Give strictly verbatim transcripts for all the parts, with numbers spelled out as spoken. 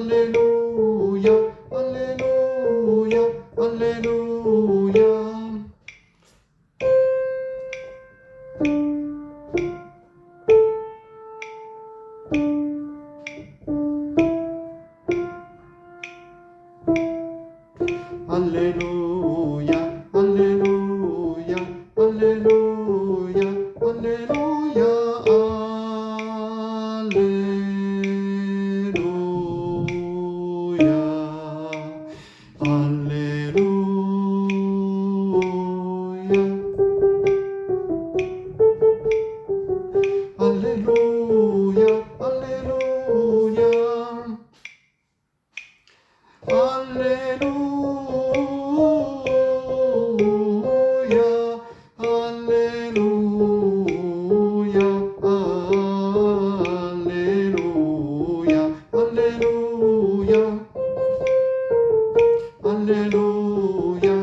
Alleluia, Alleluia, Alleluia. Alleluia, Alleluia, Alleluia, Alleluia, Alleluia, Alleluia, Alleluia, Alleluia, Alleluia, Alleluia, Alleluia, Alleluia,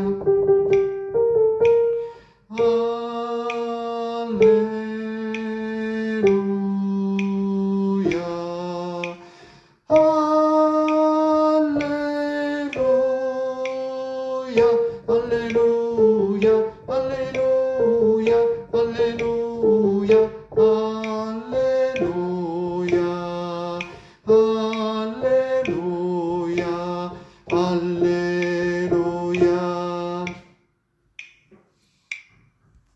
Alleluia, Alleluia, Alleluia, Alleluia.